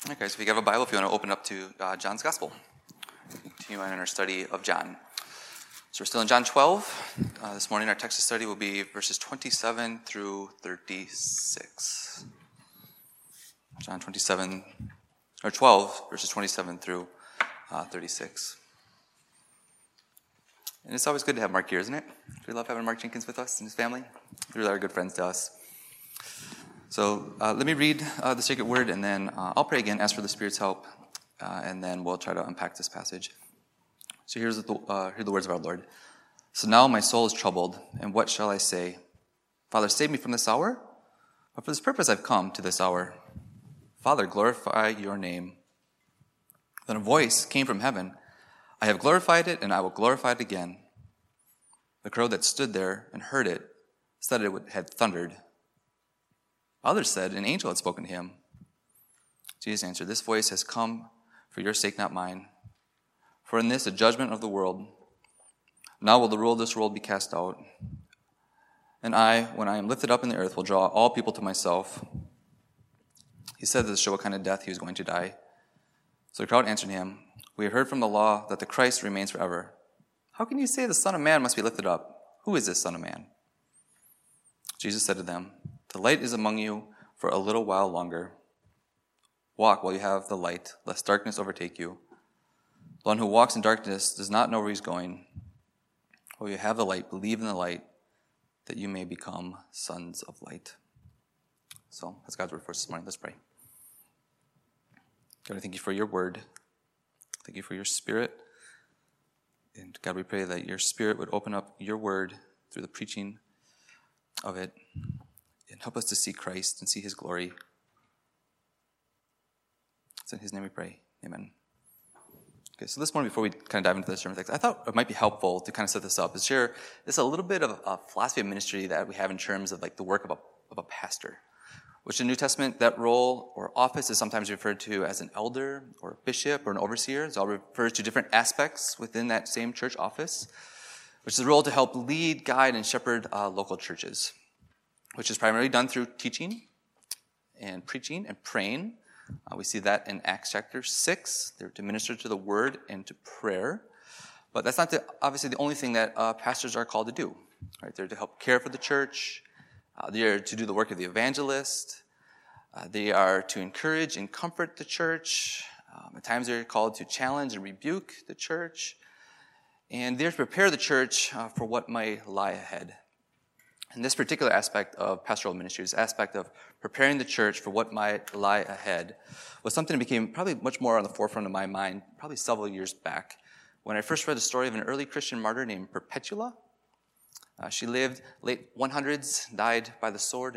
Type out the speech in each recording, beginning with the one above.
Okay, so if you have a Bible, if you want to open up to John's Gospel, continue on in our study of John. So we're still in John 12. This morning our text of study will be verses 27 through 36. John 12, verses 27 through 36. And it's always good to have Mark here, isn't it? We love having Mark Jenkins with us and his family. They really are good friends to us. So let me read the sacred word, and then I'll pray again, ask for the Spirit's help, and then we'll try to unpack this passage. So here are the words of our Lord. So now my soul is troubled, and what shall I say? Father, save me from this hour? But for this purpose I've come to this hour. Father, glorify your name. Then a voice came from heaven. I have glorified it, and I will glorify it again. The crowd that stood there and heard it said it had thundered. Others said an angel had spoken to him. Jesus answered, this voice has come for your sake, not mine. For in this a judgment of the world. Now will the rule of this world be cast out. And I, when I am lifted up in the earth, will draw all people to myself. He said this to show what kind of death he was going to die. So the crowd answered him, we have heard from the law that the Christ remains forever. How can you say the Son of Man must be lifted up? Who is this Son of Man? Jesus said to them, the light is among you for a little while longer. Walk while you have the light, lest darkness overtake you. The one who walks in darkness does not know where he's going. While you have the light, believe in the light, that you may become sons of light. So that's God's word for us this morning. Let's pray. God, I thank you for your word. Thank you for your Spirit. And God, we pray that your Spirit would open up your word through the preaching of it and help us to see Christ and see his glory. It's in his name we pray. Amen. Okay, so this morning, before we kind of dive into the sermon text, I thought it might be helpful to kind of set this up, is share this a little bit of a philosophy of ministry that we have in terms of like the work of a pastor, which in the New Testament, that role or office is sometimes referred to as an elder or a bishop or an overseer. It all refers to different aspects within that same church office, which is a role to help lead, guide, and shepherd local churches, which is primarily done through teaching and preaching and praying. We see that in Acts chapter 6. They're to minister to the word and to prayer. But that's not obviously the only thing that pastors are called to do. Right? They're to help care for the church. They are to do the work of the evangelist. They are to encourage and comfort the church. At times they're called to challenge and rebuke the church. And they're to prepare the church for what might lie ahead. And this particular aspect of pastoral ministry, this aspect of preparing the church for what might lie ahead, was something that became probably much more on the forefront of my mind probably several years back when I first read the story of an early Christian martyr named Perpetua. She lived late 100s, died by the sword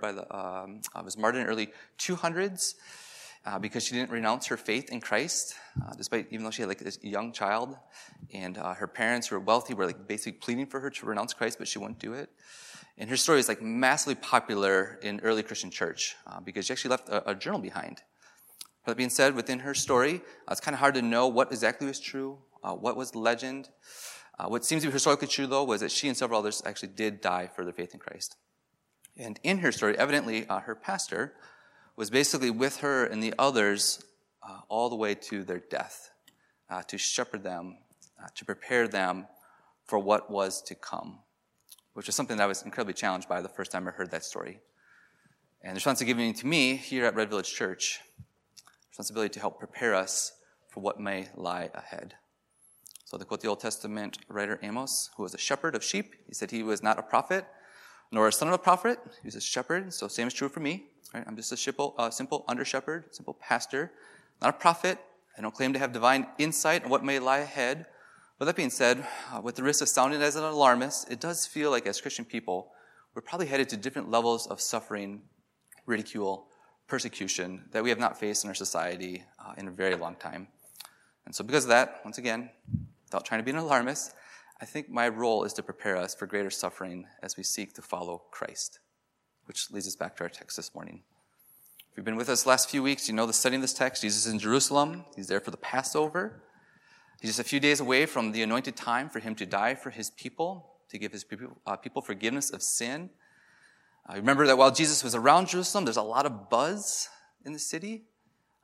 was martyred in early 200s because she didn't renounce her faith in Christ, even though she had like this young child, and her parents who were wealthy were like basically pleading for her to renounce Christ, but she wouldn't do it. And her story is like massively popular in early Christian church because she actually left a journal behind. That being said, within her story, it's kind of hard to know what exactly was true, what was legend. What seems to be historically true, though, was that she and several others actually did die for their faith in Christ. And in her story, evidently, her pastor was basically with her and the others all the way to their death, to shepherd them, to prepare them for what was to come, which is something that I was incredibly challenged by the first time I heard that story. And the responsibility given to me here at Red Village Church, responsibility to help prepare us for what may lie ahead. So to quote the Old Testament writer Amos, who was a shepherd of sheep, he said he was not a prophet, nor a son of a prophet. He was a shepherd, so same is true for me. Right? I'm just a simple under-shepherd, simple pastor, not a prophet. I don't claim to have divine insight on what may lie ahead. But that being said, with the risk of sounding as an alarmist, it does feel like as Christian people, we're probably headed to different levels of suffering, ridicule, persecution that we have not faced in our society in a very long time. And so because of that, once again, without trying to be an alarmist, I think my role is to prepare us for greater suffering as we seek to follow Christ, which leads us back to our text this morning. If you've been with us the last few weeks, you know the setting of this text. Jesus is in Jerusalem. He's there for the Passover. He's just a few days away from the anointed time for him to die for his people, to give his people forgiveness of sin. Remember that while Jesus was around Jerusalem, there's a lot of buzz in the city.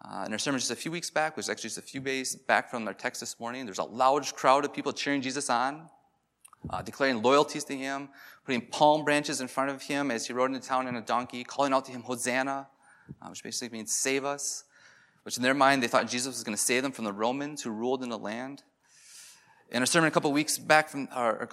In our sermon just a few weeks back, which was actually just a few days back from our text this morning, there's a loud crowd of people cheering Jesus on, declaring loyalties to him, putting palm branches in front of him as he rode into town on a donkey, calling out to him, Hosanna, which basically means save us, which in their mind they thought Jesus was going to save them from the Romans who ruled in the land. In our sermon a couple weeks back, we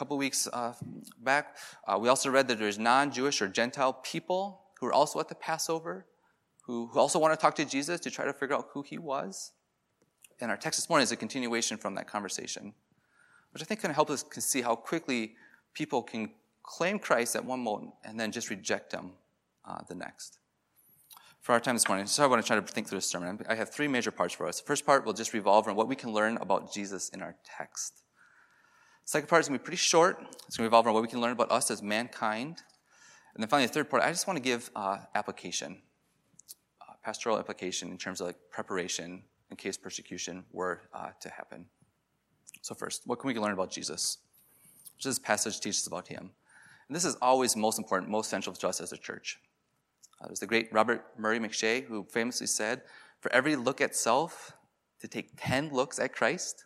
also read that there's non-Jewish or Gentile people who are also at the Passover, who also want to talk to Jesus to try to figure out who he was. And our text this morning is a continuation from that conversation, which I think can help us see how quickly people can claim Christ at one moment and then just reject him the next. For our time this morning, so I want to try to think through this sermon. I have three major parts for us. The first part will just revolve around what we can learn about Jesus in our text. The second part is going to be pretty short. It's going to revolve around what we can learn about us as mankind. And then finally, the third part, I just want to give application. Pastoral application in terms of like preparation in case persecution were to happen. So first, what can we learn about Jesus? What does this passage teach us about him? And this is always most important, most central to us as a church. There's the great Robert Murray McShay who famously said, for every look at self, to take 10 looks at Christ,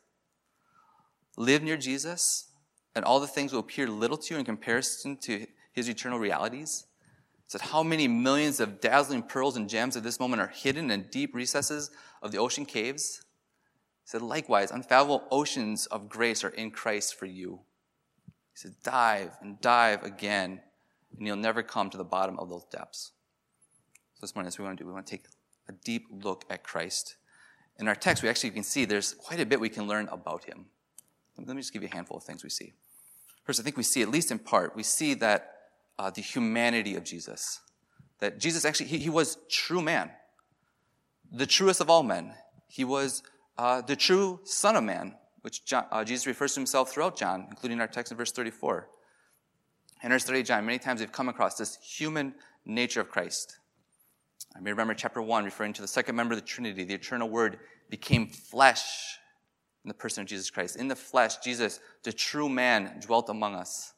live near Jesus, and all the things will appear little to you in comparison to his eternal realities. He said, how many millions of dazzling pearls and gems at this moment are hidden in deep recesses of the ocean caves? He said, likewise, unfathomable oceans of grace are in Christ for you. He said, dive and dive again, and you'll never come to the bottom of those depths. So this morning, that's what we want to do. We want to take a deep look at Christ. In our text, we actually can see there's quite a bit we can learn about him. Let me just give you a handful of things we see. First, I think we see, at least in part, we see that the humanity of Jesus. That Jesus actually, he was true man. The truest of all men. He was the true Son of Man, which Jesus refers to himself throughout John, including our text in verse 34. In our study of John, many times we've come across this human nature of Christ. I may remember chapter 1 referring to the second member of the Trinity. The eternal Word became flesh in the person of Jesus Christ. In the flesh, Jesus, the true man, dwelt among us.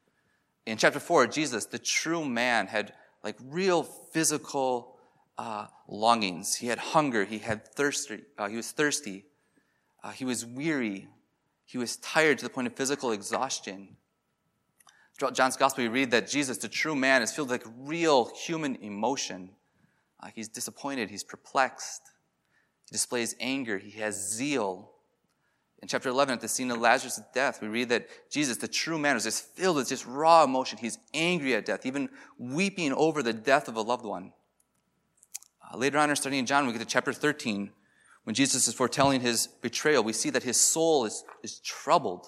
In chapter 4, Jesus, the true man, had like real physical longings. He had hunger. He was thirsty. He was weary. He was tired to the point of physical exhaustion. Throughout John's gospel, we read that Jesus, the true man, is filled with like real human emotion. He's disappointed. He's perplexed. He displays anger. He has zeal. In chapter 11, at the scene of Lazarus' death, we read that Jesus, the true man, was just filled with just raw emotion. He's angry at death, even weeping over the death of a loved one. Later on in our study in John, we get to chapter 13. When Jesus is foretelling his betrayal, we see that his soul is troubled.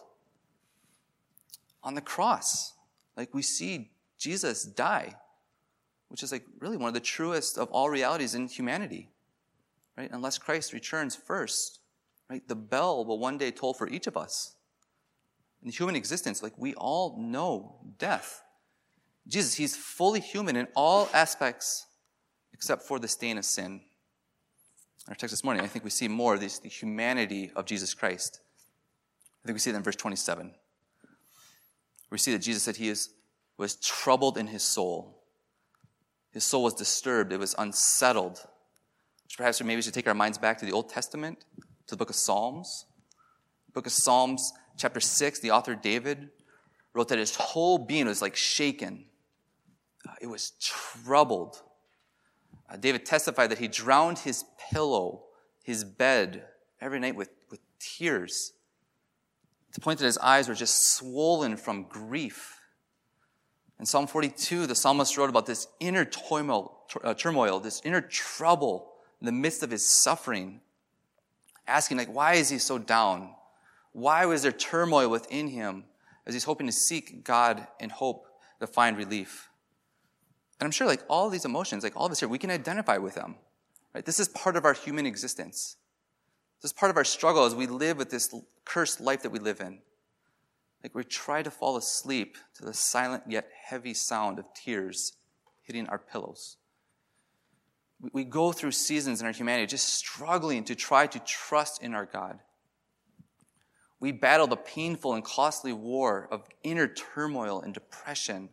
On the cross, like we see Jesus die, which is like really one of the truest of all realities in humanity, right? Unless Christ returns first, right? The bell will one day toll for each of us. In human existence, like we all know death. Jesus, he's fully human in all aspects except for the stain of sin. In our text this morning, I think we see more of the humanity of Jesus Christ. I think we see that in verse 27. We see that Jesus said he was troubled in his soul. His soul was disturbed. It was unsettled. Which perhaps maybe we should take our minds back to the Old Testament, to the book of Psalms. The book of Psalms, chapter 6, the author David wrote that his whole being was like shaken. It was troubled. David testified that he drowned his pillow, his bed, every night with tears. To the point that his eyes were just swollen from grief. In Psalm 42, the psalmist wrote about this inner turmoil, this inner trouble in the midst of his suffering, asking, like, why is he so down? Why was there turmoil within him as he's hoping to seek God in hope to find relief? And I'm sure, like, all of these emotions, like all of us here, we can identify with them. Right? This is part of our human existence. This is part of our struggle as we live with this cursed life that we live in. Like we try to fall asleep to the silent yet heavy sound of tears hitting our pillows. We go through seasons in our humanity just struggling to try to trust in our God. We battle the painful and costly war of inner turmoil and depression.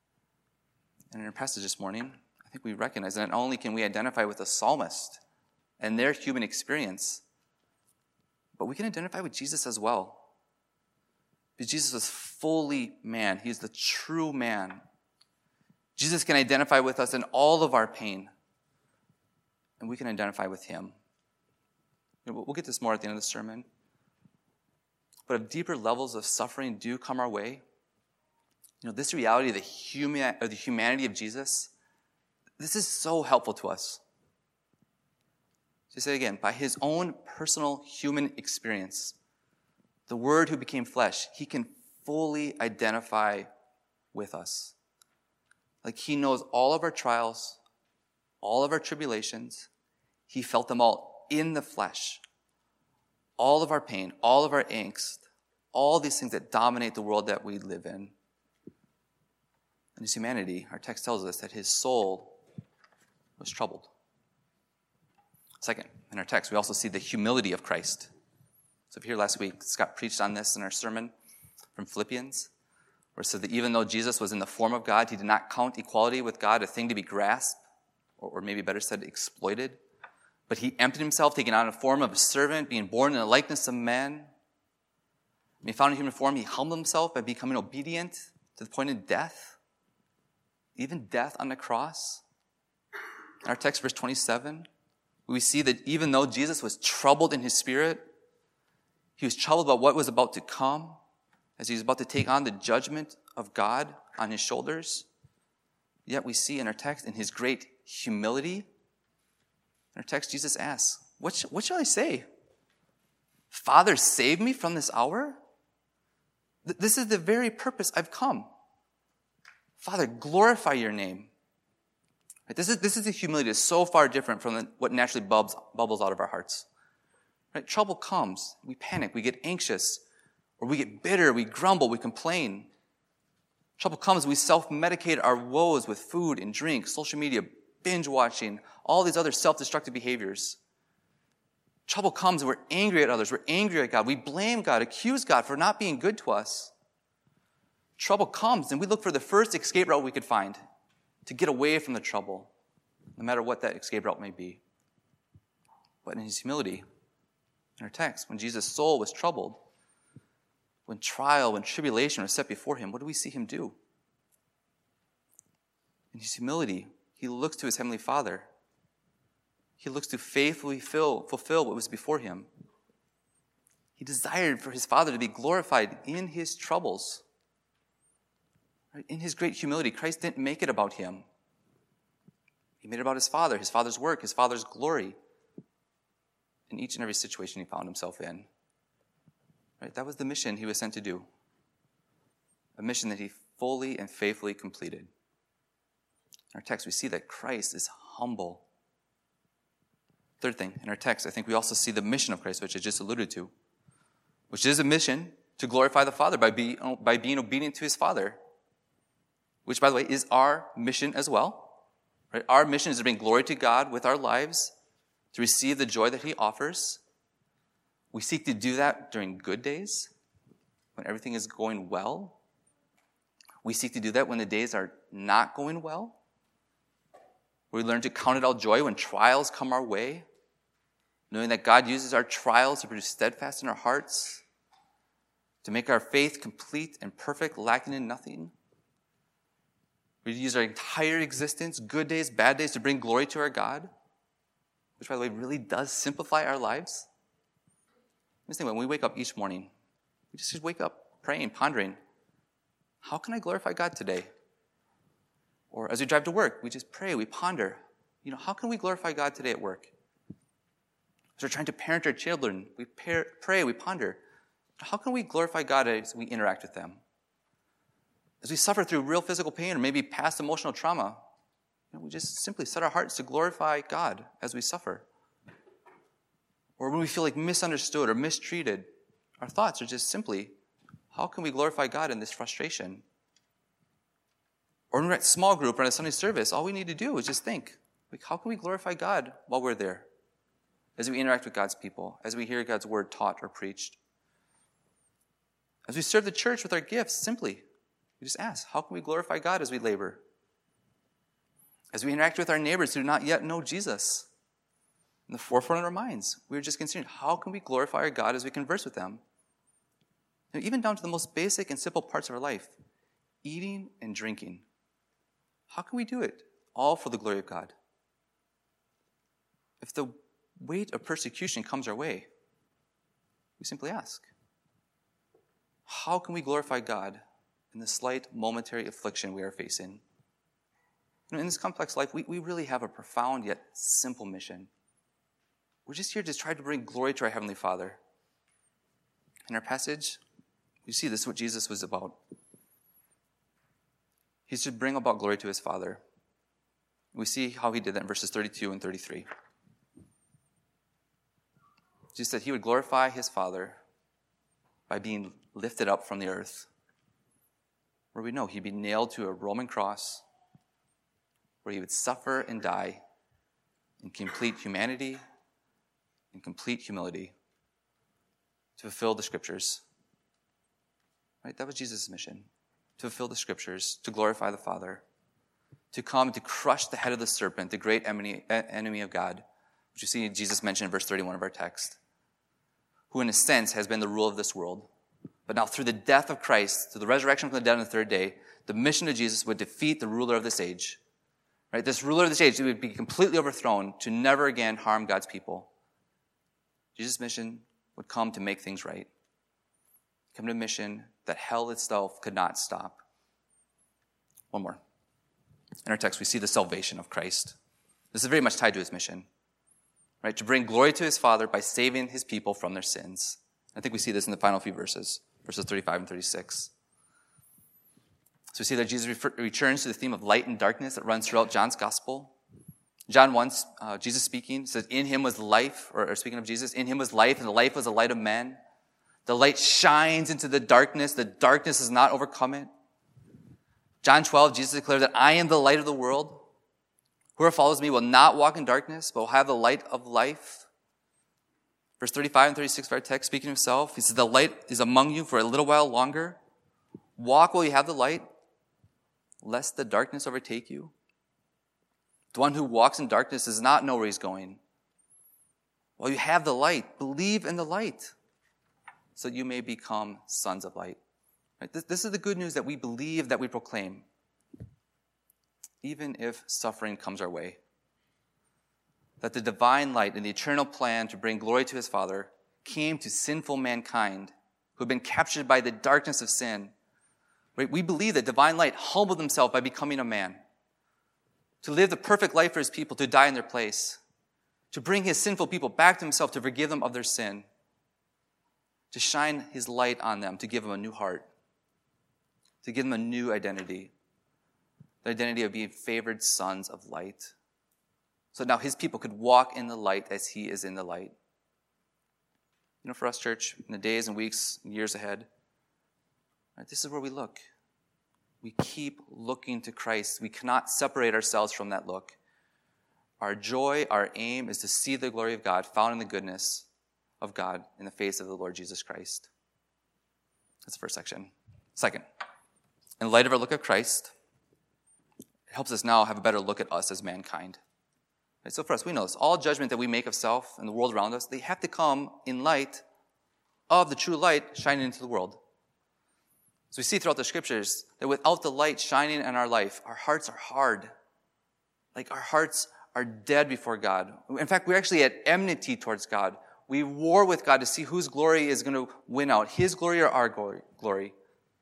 And in our passage this morning, I think we recognize that not only can we identify with the psalmist and their human experience. But we can identify with Jesus as well. Because Jesus was fully man. He's the true man. Jesus can identify with us in all of our pain. And we can identify with him. We'll get this more at the end of the sermon. But if deeper levels of suffering do come our way, this reality of the humanity of Jesus, this is so helpful to us. To say again, by his own personal human experience, the Word who became flesh, he can fully identify with us. Like he knows all of our trials, all of our tribulations. He felt them all in the flesh. All of our pain, all of our angst, all these things that dominate the world that we live in. In his humanity, our text tells us that his soul was troubled. Second, in our text, we also see the humility of Christ. So if you hear last week, Scott preached on this in our sermon from Philippians, where it said that even though Jesus was in the form of God, he did not count equality with God a thing to be grasped, or maybe better said, exploited. But he emptied himself, taking on a form of a servant, being born in the likeness of men. When he found in human form, he humbled himself by becoming obedient to the point of death, even death on the cross. In our text, verse 27, we see that even though Jesus was troubled in his spirit, he was troubled about what was about to come, as he was about to take on the judgment of God on his shoulders. Yet we see in our text, in his great humility, in our text, Jesus asks, what shall I say? Father, save me from this hour? This is the very purpose I've come. Father, glorify your name. This is the humility that's so far different from what naturally bubbles out of our hearts. Right? Trouble comes. We panic. We get anxious. Or we get bitter. We grumble. We complain. Trouble comes. We self-medicate our woes with food and drink, social media, binge watching, all these other self-destructive behaviors. Trouble comes and we're angry at others. We're angry at God. We blame God, accuse God for not being good to us. Trouble comes and we look for the first escape route we could find to get away from the trouble, no matter what that escape route may be. But in his humility, in our text, when Jesus' soul was troubled, when trial, when tribulation was set before him, what do we see him do? In his humility, he looks to his heavenly Father. He looks to faithfully fulfill what was before him. He desired for his Father to be glorified in his troubles. In his great humility, Christ didn't make it about him. He made it about his Father's work, his Father's glory in each and every situation he found himself in. Right? That was the mission he was sent to do. A mission that he fully and faithfully completed. In our text, we see that Christ is humble. Third thing, in our text, I think we also see the mission of Christ, which I just alluded to, which is a mission to glorify the Father by being obedient to his Father, which, by the way, is our mission as well. Right? Our mission is to bring glory to God with our lives, to receive the joy that he offers. We seek to do that during good days, when everything is going well. We seek to do that when the days are not going well. We learn to count it all joy when trials come our way, knowing that God uses our trials to produce steadfast in our hearts, to make our faith complete and perfect, lacking in nothing. We use our entire existence, good days, bad days, to bring glory to our God, which, by the way, really does simplify our lives. Just think, when we wake up each morning, we just wake up praying, pondering, how can I glorify God today? Or as we drive to work, we just pray, we ponder, how can we glorify God today at work? As we're trying to parent our children, we pray, we ponder, how can we glorify God as we interact with them? As we suffer through real physical pain or maybe past emotional trauma, we just simply set our hearts to glorify God as we suffer. Or when we feel like misunderstood or mistreated, our thoughts are just simply, how can we glorify God in this frustration? Or when we're at small group or at a Sunday service, all we need to do is just think, how can we glorify God while we're there? As we interact with God's people, as we hear God's word taught or preached. As we serve the church with our gifts, simply, we just ask, how can we glorify God as we labor? As we interact with our neighbors who do not yet know Jesus, in the forefront of our minds. We were just considering, how can we glorify our God as we converse with them? Even down to the most basic and simple parts of our life, eating and drinking. How can we do it? All for the glory of God. If the weight of persecution comes our way, we simply ask, how can we glorify God in the slight momentary affliction we are facing? In this complex life, we really have a profound yet simple mission. We're just here to try to bring glory to our Heavenly Father. In our passage, you see this is what Jesus was about. He's to bring about glory to his Father. We see how he did that in verses 32 and 33. Jesus said he would glorify his Father by being lifted up from the earth, where we know he'd be nailed to a Roman cross, where he would suffer and die in complete humanity and complete humility to fulfill the Scriptures. Right? That was Jesus' mission, to fulfill the Scriptures, to glorify the Father, to come to crush the head of the serpent, the great enemy of God, which you see Jesus mentioned in verse 31 of our text, who in a sense has been the rule of this world. But now through the death of Christ, through the resurrection from the dead on the third day, the mission of Jesus would defeat the ruler of this age. Right? This ruler of this age would be completely overthrown to never again harm God's people. Jesus' mission would come to make things right. Come to a mission that hell itself could not stop. One more. In our text, we see the salvation of Christ. This is very much tied to his mission, right? To bring glory to his Father by saving his people from their sins. I think we see this in the final few verses 35 and 36. So we see that Jesus returns to the theme of light and darkness that runs throughout John's gospel. John 1, Jesus speaking, says, in him was life, or speaking of Jesus, in him was life, and the life was the light of men. The light shines into the darkness has not overcome it. John 12, Jesus declared that I am the light of the world. Whoever follows me will not walk in darkness, but will have the light of life. Verse 35 and 36 of our text, speaking of himself, he says, the light is among you for a little while longer. Walk while you have the light, lest the darkness overtake you. The one who walks in darkness does not know where he's going. While you have the light, believe in the light, so you may become sons of light. Right? This is the good news that we believe, that we proclaim, even if suffering comes our way. That the divine light and the eternal plan to bring glory to his Father came to sinful mankind who had been captured by the darkness of sin. Right? We believe that divine light humbled himself by becoming a man, to live the perfect life for his people, to die in their place, to bring his sinful people back to himself, to forgive them of their sin, to shine his light on them, to give them a new heart, to give them a new identity, the identity of being favored sons of light. So now his people could walk in the light as he is in the light. For us, church, in the days and weeks and years ahead, right, this is where we look. We keep looking to Christ. We cannot separate ourselves from that look. Our joy, our aim is to see the glory of God found in the goodness of God in the face of the Lord Jesus Christ. That's the first section. Second, in light of our look at Christ, it helps us now have a better look at us as mankind. Right, so for us, we know this. All judgment that we make of self and the world around us, they have to come in light of the true light shining into the world. So we see throughout the Scriptures that without the light shining in our life, our hearts are hard. Like our hearts are dead before God. In fact, we're actually at enmity towards God. We war with God to see whose glory is going to win out, his glory or our glory.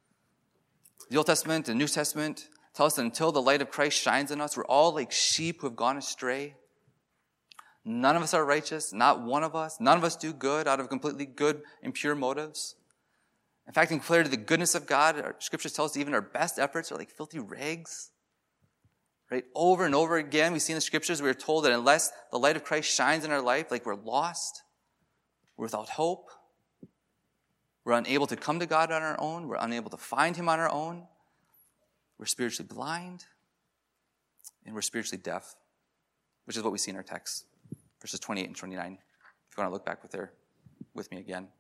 The Old Testament and New Testament tell us that until the light of Christ shines in us, we're all like sheep who have gone astray. None of us are righteous, not one of us. None of us do good out of completely good and pure motives. In fact, in compared to the goodness of God, our Scriptures tell us even our best efforts are like filthy rags. Right? Over and over again, we see in the Scriptures, we are told that unless the light of Christ shines in our life, like we're lost, we're without hope, we're unable to come to God on our own, we're unable to find him on our own, we're spiritually blind, and we're spiritually deaf, which is what we see in our text, verses 28 and 29. If you want to look back with me again.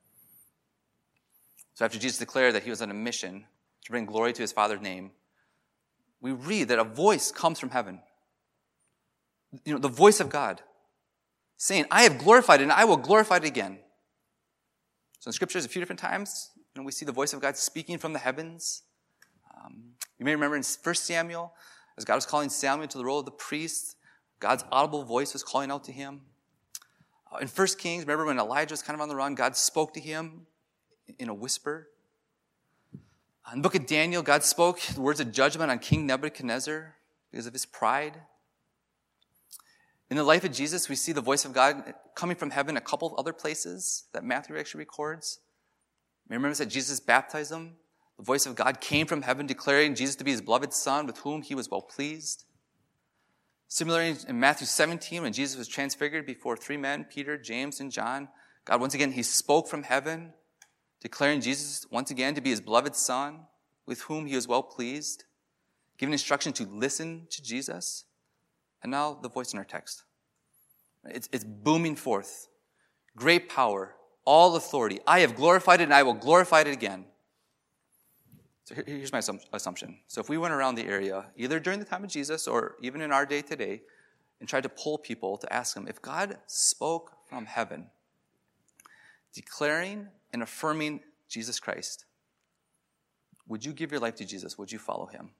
So after Jesus declared that he was on a mission to bring glory to his Father's name, we read that a voice comes from heaven. The voice of God saying, I have glorified it and I will glorify it again. So in scriptures, a few different times, we see the voice of God speaking from the heavens. You may remember in 1 Samuel, as God was calling Samuel to the role of the priest, God's audible voice was calling out to him. In 1 Kings, remember when Elijah was kind of on the run, God spoke to him in a whisper. In the book of Daniel, God spoke the words of judgment on King Nebuchadnezzar because of his pride. In the life of Jesus, we see the voice of God coming from heaven a couple of other places that Matthew actually records. Remember that Jesus baptized him. The voice of God came from heaven declaring Jesus to be his beloved Son with whom he was well pleased. Similarly, in Matthew 17, when Jesus was transfigured before three men, Peter, James, and John, God once again, he spoke from heaven, declaring Jesus once again to be his beloved Son with whom he was well pleased, giving instruction to listen to Jesus. And now the voice in our text. It's booming forth. Great power, all authority. I have glorified it and I will glorify it again. So here's my assumption. So if we went around the area, either during the time of Jesus or even in our day today, and tried to poll people to ask them, if God spoke from heaven, declaring and affirming Jesus Christ, would you give your life to Jesus? Would you follow him?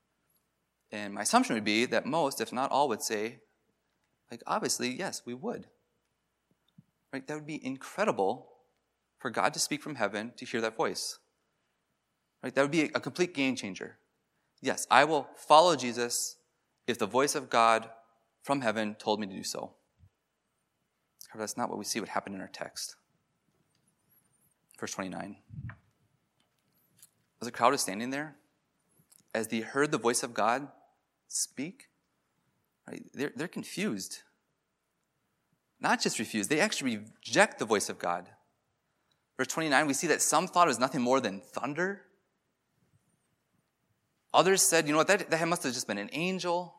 And my assumption would be that most, if not all, would say, obviously, yes, we would. Right? That would be incredible for God to speak from heaven to hear that voice. Right? That would be a complete game changer. Yes, I will follow Jesus if the voice of God from heaven told me to do so. However, that's not what we see what happened in our text. Verse 29. As the crowd is standing there, as they heard the voice of God speak, right, they're confused. Not just refused, they actually reject the voice of God. Verse 29, we see that some thought it was nothing more than thunder. Others said, you know what, that must have just been an angel.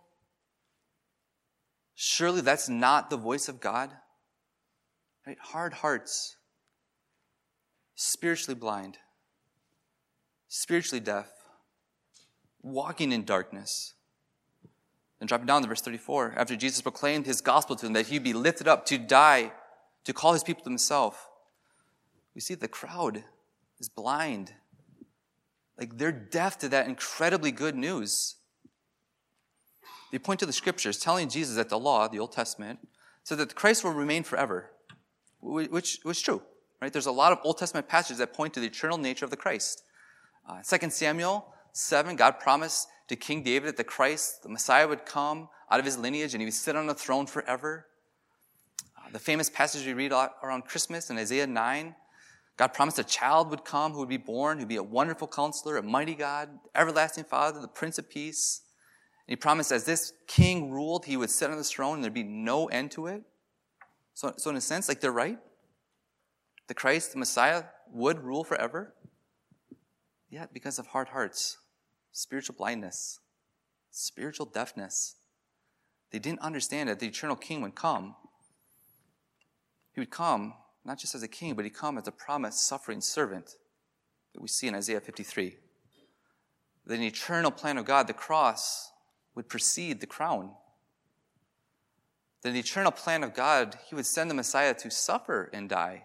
Surely that's not the voice of God. Right? Hard hearts, spiritually blind, spiritually deaf, walking in darkness. And dropping down to verse 34, after Jesus proclaimed his gospel to them, that he'd be lifted up to die, to call his people to himself, we see the crowd is blind. They're deaf to that incredibly good news. They point to the scriptures telling Jesus that the law, the Old Testament, said that Christ will remain forever, which was true. Right? There's a lot of Old Testament passages that point to the eternal nature of the Christ. 2 Samuel 7, God promised to King David that the Christ, the Messiah, would come out of his lineage and he would sit on the throne forever. The famous passage we read around Christmas in Isaiah 9, God promised a child would come who would be born, who would be a wonderful counselor, a mighty God, everlasting Father, the Prince of Peace. And he promised as this king ruled, he would sit on his throne and there'd be no end to it. So in a sense, they're right. The Christ, the Messiah, would rule forever. Yet because of hard hearts, spiritual blindness, spiritual deafness, they didn't understand that the eternal king would come. He would come not just as a king, but he'd come as a promised suffering servant that we see in Isaiah 53. That in the eternal plan of God, the cross would precede the crown. That in the eternal plan of God, he would send the Messiah to suffer and die.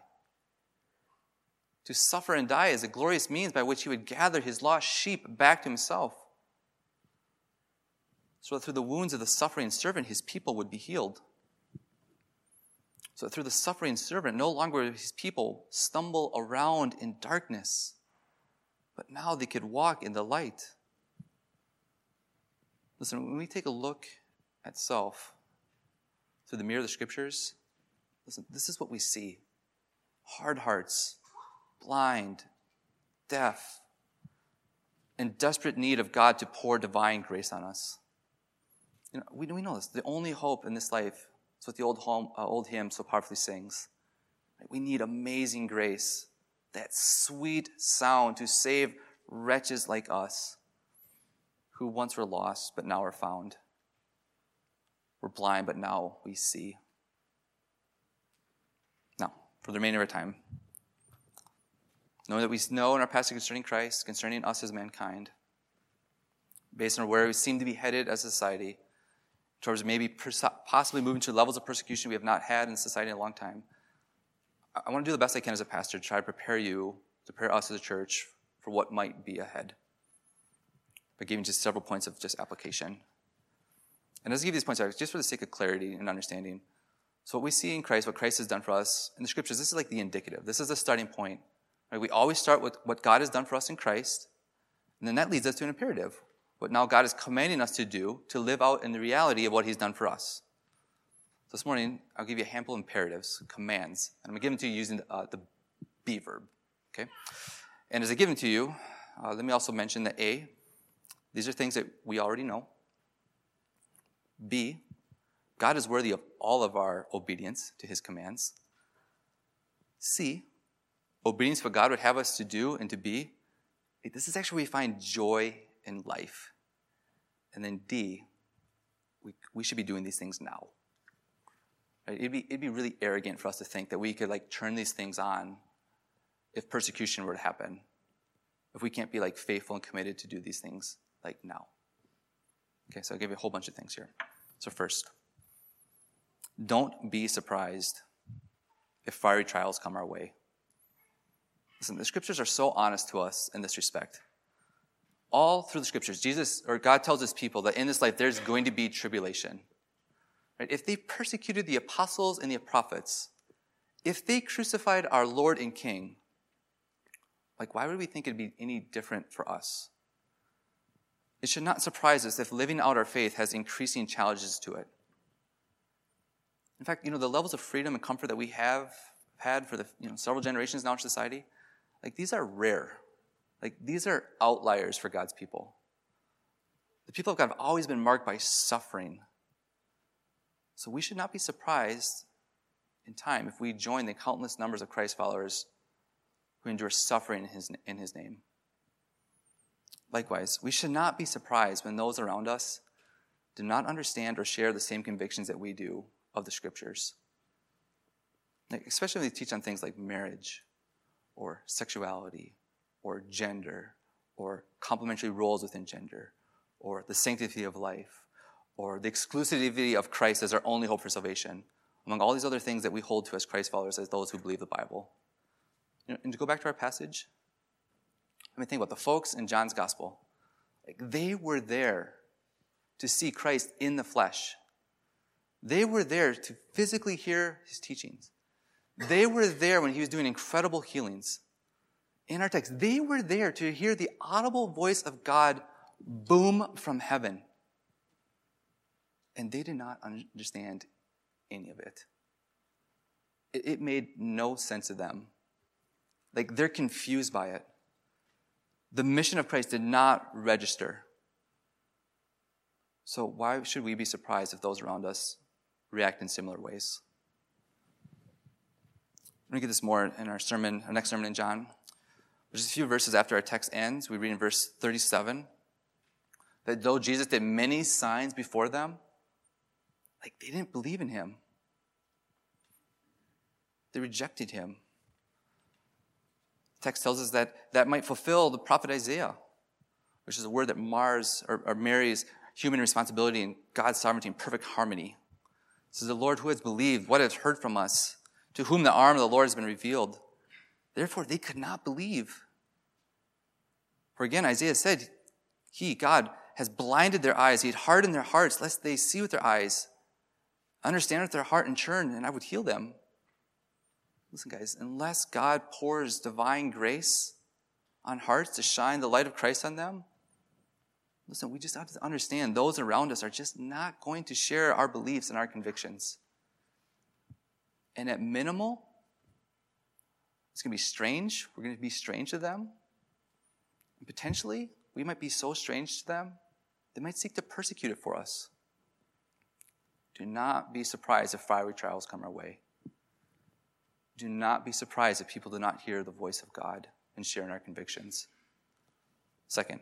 To suffer and die is a glorious means by which he would gather his lost sheep back to himself. So that through the wounds of the suffering servant, his people would be healed. So that through the suffering servant, no longer would his people stumble around in darkness, but now they could walk in the light. Listen, when we take a look at self through the mirror of the scriptures, listen, this is what we see. Hard hearts, blind, deaf, in desperate need of God to pour divine grace on us. We know this. The only hope in this life is what the old hymn so powerfully sings. We need amazing grace, that sweet sound to save wretches like us who once were lost but now are found. We're blind but now we see. Now, for the remainder of our time, knowing that we know in our passage concerning Christ, concerning us as mankind, based on where we seem to be headed as a society, towards maybe possibly moving to levels of persecution we have not had in society in a long time, I want to do the best I can as a pastor to try to prepare us as a church for what might be ahead by giving just several points of just application. And let's give these points just for the sake of clarity and understanding. So what we see in Christ, what Christ has done for us in the scriptures, this is like the indicative. This is the starting point. Right? We always start with what God has done for us in Christ, and then that leads us to an imperative. What now God is commanding us to do to live out in the reality of what he's done for us. So this morning, I'll give you a handful of imperatives, commands, and I'm going to give them to you using the be verb. Okay? And as I give them to you, let me also mention that A, these are things that we already know. B, God is worthy of all of our obedience to his commands. C, obedience to what God would have us to do and to be. This is actually where we find joy in life. And then D, we should be doing these things now. Right? It'd be really arrogant for us to think that we could turn these things on if persecution were to happen. If we can't be faithful and committed to do these things now. Okay, so I'll give you a whole bunch of things here. So first, don't be surprised if fiery trials come our way. Listen, the scriptures are so honest to us in this respect. All through the scriptures, God tells his people that in this life there's going to be tribulation. Right? If they persecuted the apostles and the prophets, if they crucified our Lord and King, why would we think it'd be any different for us? It should not surprise us if living out our faith has increasing challenges to it. In fact, the levels of freedom and comfort that we have had for the several generations now in society, these are rare. These are outliers for God's people. The people of God have always been marked by suffering. So we should not be surprised in time if we join the countless numbers of Christ followers who endure suffering in his name. Likewise, we should not be surprised when those around us do not understand or share the same convictions that we do of the scriptures. Especially when they teach on things like marriage or sexuality or gender or complementary roles within gender or the sanctity of life or the exclusivity of Christ as our only hope for salvation, among all these other things that we hold to as Christ followers, as those who believe the Bible. And to go back to our passage, think about the folks in John's gospel. They were there to see Christ in the flesh. They were there to physically hear his teachings. They were there when he was doing incredible healings. In our text, they were there to hear the audible voice of God boom from heaven. And they did not understand any of it. It made no sense to them. They're confused by it. The mission of Christ did not register. So why should we be surprised if those around us react in similar ways? We're going to get this more in our next sermon in John. Just a few verses after our text ends, we read in verse 37 that though Jesus did many signs before them, they didn't believe in him. They rejected him. The text tells us that might fulfill the prophet Isaiah, which is a word that mars or marries human responsibility and God's sovereignty in perfect harmony. It says, the Lord who has believed, what has heard from us, to whom the arm of the Lord has been revealed. Therefore, they could not believe. For again, Isaiah said, God, has blinded their eyes. He had hardened their hearts, lest they see with their eyes, understand with their heart, and turn, and I would heal them. Listen, guys, unless God pours divine grace on hearts to shine the light of Christ on them, listen, we just have to understand those around us are just not going to share our beliefs and our convictions. And at minimal, it's going to be strange. We're going to be strange to them. And potentially, we might be so strange to them, they might seek to persecute it for us. Do not be surprised if fiery trials come our way. Do not be surprised if people do not hear the voice of God and share in our convictions. Second,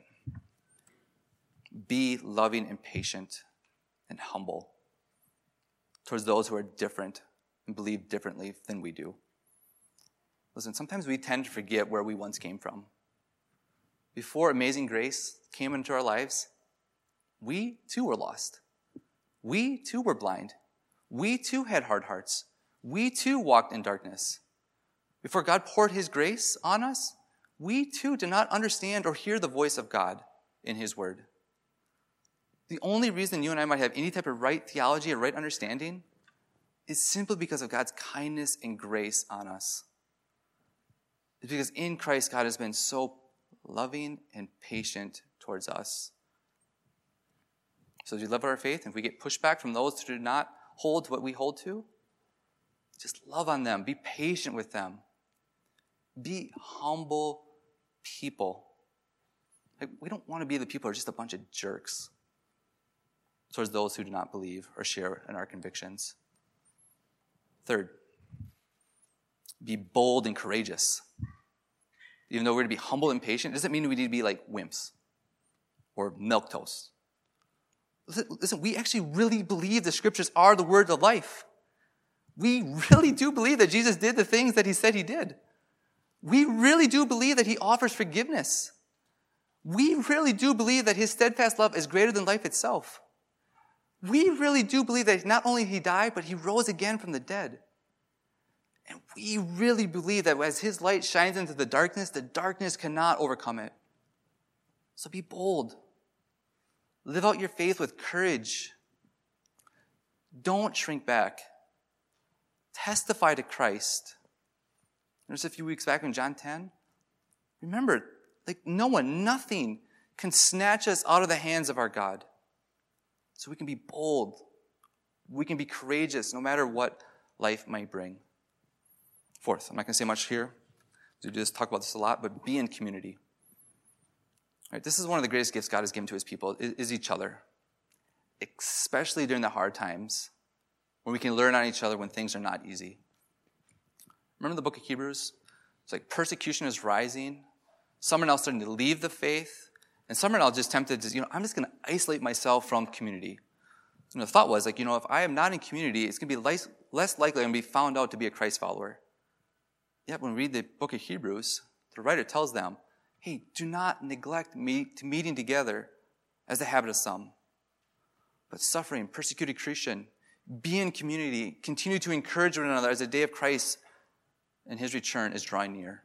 be loving and patient and humble towards those who are different and believe differently than we do. Listen, sometimes we tend to forget where we once came from. Before amazing grace came into our lives, we too were lost. We too were blind. We too had hard hearts. We too walked in darkness. Before God poured his grace on us, we too did not understand or hear the voice of God in his word. The only reason you and I might have any type of right theology or right understanding is simply because of God's kindness and grace on us. It's because in Christ, God has been so loving and patient towards us. So as we live our faith, and if we get pushback from those who do not hold to what we hold to, just love on them. Be patient with them. Be humble people. Like, we don't want to be the people who are just a bunch of jerks towards those who do not believe or share in our convictions. Third, be bold and courageous. Even though we're to be humble and patient, it doesn't mean we need to be like wimps or milquetoast. Listen, we actually really believe the scriptures are the word of life. We really do believe that Jesus did the things that he said he did. We really do believe that he offers forgiveness. We really do believe that his steadfast love is greater than life itself. We really do believe that not only he died, but he rose again from the dead. And we really believe that as his light shines into the darkness cannot overcome it. So be bold. Live out your faith with courage. Don't shrink back. Testify to Christ. Notice a few weeks back in John 10. Remember, no one, nothing can snatch us out of the hands of our God. So we can be bold. We can be courageous no matter what life might bring. Fourth, I'm not going to say much here. We just talk about this a lot, but be in community. All right, this is one of the greatest gifts God has given to his people, is each other. Especially during the hard times, when we can learn on each other when things are not easy. Remember the book of Hebrews? It's like persecution is rising. Some are now starting to leave the faith. And some are now just tempted to, I'm just going to isolate myself from community. And the thought was, if I am not in community, it's going to be less likely I'm going to be found out to be a Christ follower. Yet when we read the book of Hebrews, the writer tells them, hey, do not neglect meeting together as the habit of some. But suffering, persecuted Christian, be in community, continue to encourage one another as the day of Christ and his return is drawing near.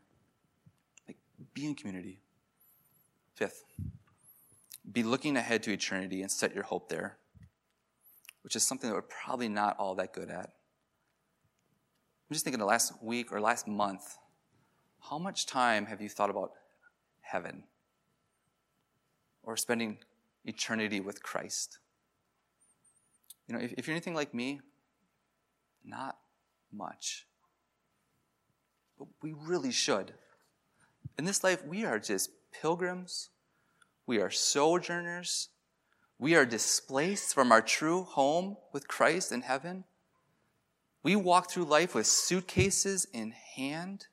Be in community. Fifth, be looking ahead to eternity and set your hope there, which is something that we're probably not all that good at. I'm just thinking the last week or last month, how much time have you thought about heaven or spending eternity with Christ? If you're anything like me, not much. But we really should. In this life, we are just pilgrims. We are sojourners. We are displaced from our true home with Christ in heaven. We walk through life with suitcases in hand.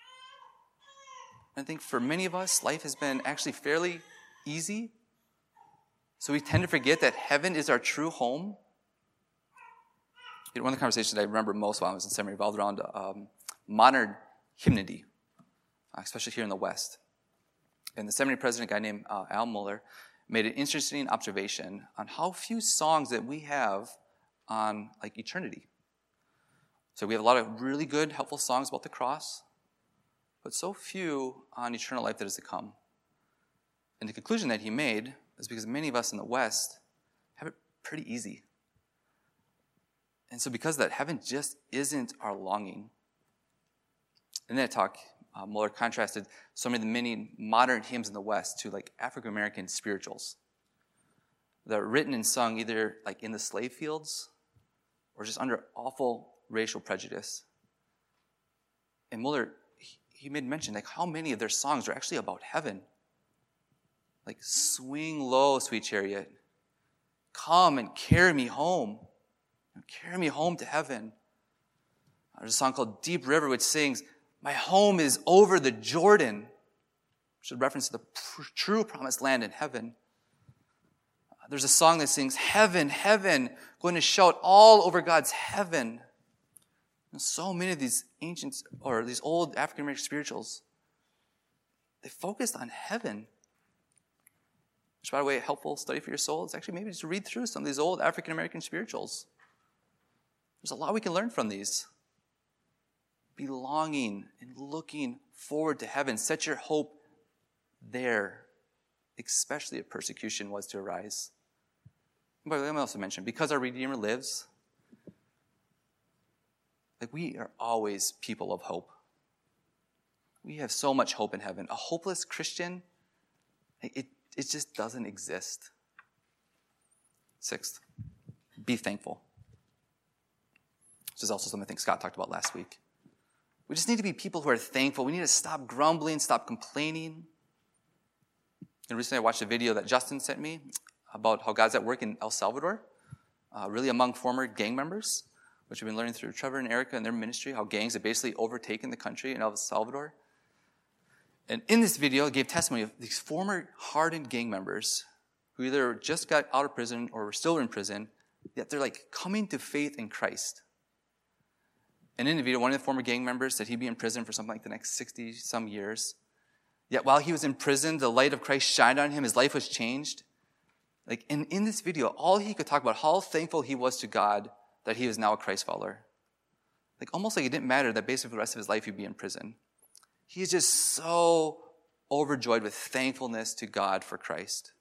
I think for many of us, life has been actually fairly easy. So we tend to forget that heaven is our true home. One of the conversations I remember most while I was in seminary revolved around modern hymnody, especially here in the West. And the seminary president, a guy named Al Mohler, made an interesting observation on how few songs that we have on eternity. So we have a lot of really good, helpful songs about the cross, but so few on eternal life that is to come. And the conclusion that he made is because many of us in the West have it pretty easy. And so because of that, heaven just isn't our longing. In that talk, Mohler contrasted so many modern hymns in the West to African-American spirituals that are written and sung either in the slave fields or just under awful racial prejudice. And Mohler, he made mention how many of their songs are actually about heaven. Swing low, sweet chariot. Come and carry me home. Carry me home to heaven. There's a song called Deep River which sings, my home is over the Jordan, which is a reference to the true promised land in heaven. There's a song that sings, heaven, heaven, going to shout all over God's heaven. And so many of these ancient, or these old African-American spirituals, they focused on heaven. Which, by the way, a helpful study for your soul is actually maybe just to read through some of these old African-American spirituals. There's a lot we can learn from these. Belonging and looking forward to heaven. Set your hope there, especially if persecution was to arise. But let me also mention, because our Redeemer lives, we are always people of hope. We have so much hope in heaven. A hopeless Christian, it just doesn't exist. Sixth, be thankful. This is also something I think Scott talked about last week. We just need to be people who are thankful. We need to stop grumbling, stop complaining. And recently I watched a video that Justin sent me about how God's at work in El Salvador, really among former gang members, which we've been learning through Trevor and Erica and their ministry, how gangs have basically overtaken the country in El Salvador. And in this video, it gave testimony of these former hardened gang members who either just got out of prison or were still in prison, yet they're coming to faith in Christ. And in the video, one of the former gang members said he'd be in prison for something like the next 60-some years. Yet while he was in prison, the light of Christ shined on him. His life was changed. And in this video, all he could talk about how thankful he was to God that he was now a Christ follower. Almost like it didn't matter that basically for the rest of his life he'd be in prison. He is just so overjoyed with thankfulness to God for Christ.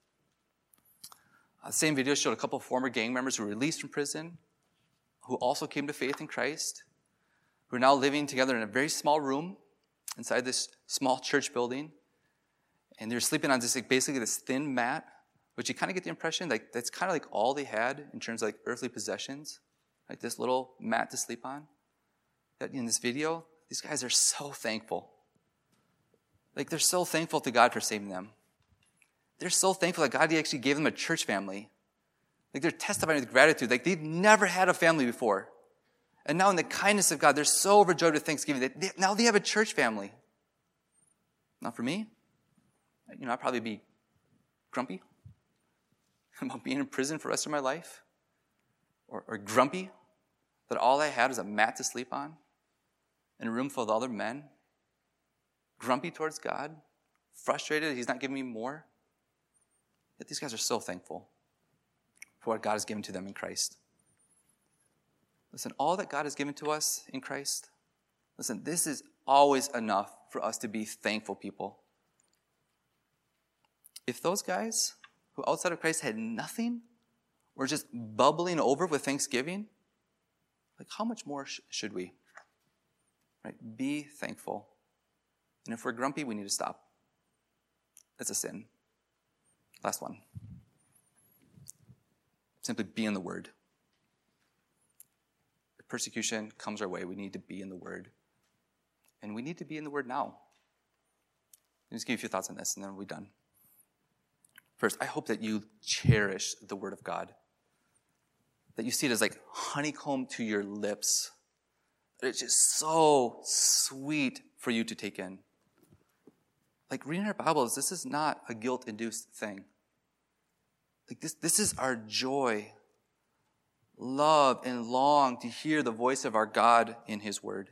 The same video showed a couple of former gang members who were released from prison, who also came to faith in Christ, who are now living together in a very small room inside this small church building. And they're sleeping on this basically this thin mat, which you kind of get the impression that's kind of all they had in terms of earthly possessions, this little mat to sleep on. That in this video, these guys are so thankful. They're so thankful to God for saving them. They're so thankful that God actually gave them a church family. They're testifying with gratitude. They've never had a family before. And now in the kindness of God, they're so overjoyed with Thanksgiving that now they have a church family. Not for me. I'd probably be grumpy about being in prison for the rest of my life. Or grumpy that all I had was a mat to sleep on in a room full of other men. Grumpy towards God. Frustrated that he's not giving me more. Yet these guys are so thankful for what God has given to them in Christ. Listen, all that God has given to us in Christ, listen, this is always enough for us to be thankful people. If those guys who outside of Christ had nothing, were just bubbling over with thanksgiving, how much more should we? Right? Be thankful. And if we're grumpy, we need to stop. It's a sin. Last one. Simply be in the Word. If persecution comes our way, we need to be in the Word. And we need to be in the Word now. Let me just give you a few thoughts on this, and then we'll be done. First, I hope that you cherish the Word of God. That you see it as honeycomb to your lips. That it's just so sweet for you to take in. Reading our Bibles, this is not a guilt-induced thing. This is our joy. Love and long to hear the voice of our God in His Word.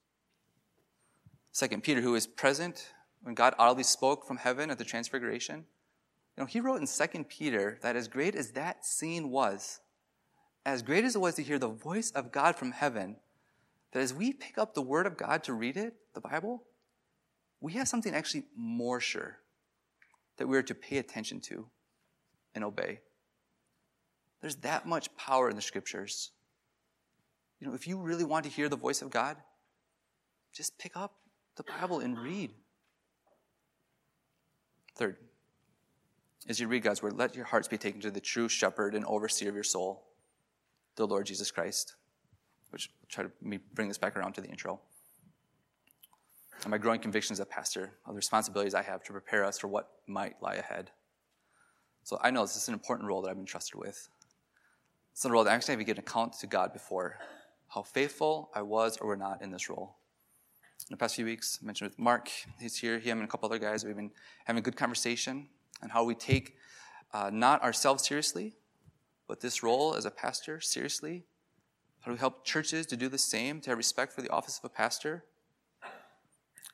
2 Peter, who is present when God audibly spoke from heaven at the Transfiguration, he wrote in 2 Peter that as great as that scene was, as great as it was to hear the voice of God from heaven, that as we pick up the Word of God to read it, the Bible, we have something actually more sure that we are to pay attention to and obey. There's that much power in the Scriptures. If you really want to hear the voice of God, just pick up the Bible and read. Third, as you read God's Word, let your hearts be taken to the true shepherd and overseer of your soul, the Lord Jesus Christ. Which try to bring this back around to the intro. And my growing conviction as a pastor of the responsibilities I have to prepare us for what might lie ahead. So I know this is an important role that I've been trusted with. It's a role that I actually have to give an account to God before how faithful I was or were not in this role. In the past few weeks, I mentioned with Mark, he's here, him and a couple other guys, we've been having a good conversation on how we take not ourselves seriously, but this role as a pastor seriously. How do we help churches to do the same, to have respect for the office of a pastor?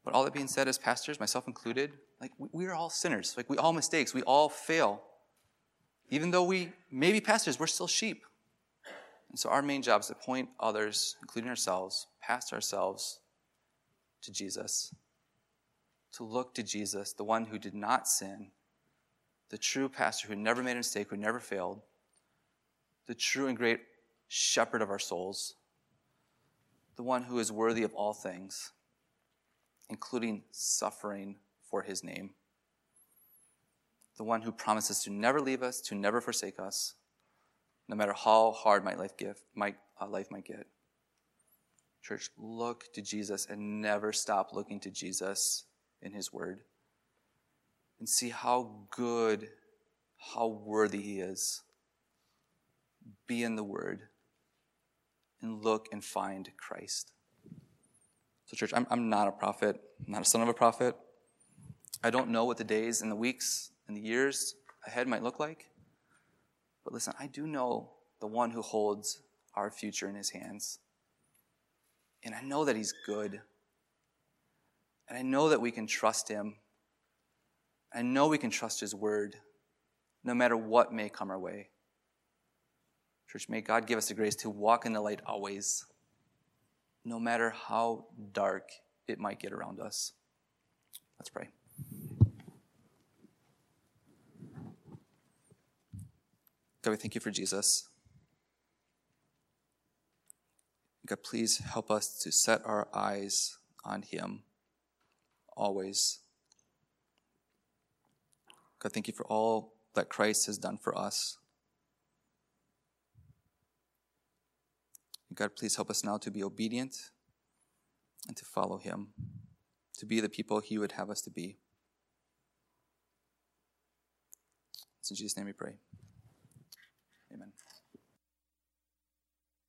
But all that being said, as pastors, myself included, like we are all sinners. Like we all mistakes. We all fail. Even though we may be pastors, we're still sheep. And so our main job is to point others, including ourselves, past ourselves, to Jesus. To look to Jesus, the one who did not sin, the true pastor who never made a mistake, who never failed, the true and great shepherd of our souls, the one who is worthy of all things, including suffering for his name, the one who promises to never leave us, to never forsake us, no matter how hard life might get. Church, look to Jesus and never stop looking to Jesus in his word. And see how good, how worthy he is. Be in the word and look and find Christ. So church, I'm not a prophet. I'm not a son of a prophet. I don't know what the days and the weeks and the years ahead might look like. But listen, I do know the one who holds our future in his hands. And I know that he's good. And I know that we can trust him. I know we can trust his word, no matter what may come our way. Church, may God give us the grace to walk in the light always, no matter how dark it might get around us. Let's pray. God, we thank you for Jesus. God, please help us to set our eyes on him always. God, thank you for all that Christ has done for us. God, please help us now to be obedient and to follow him, to be the people he would have us to be. It's in Jesus' name we pray. Amen.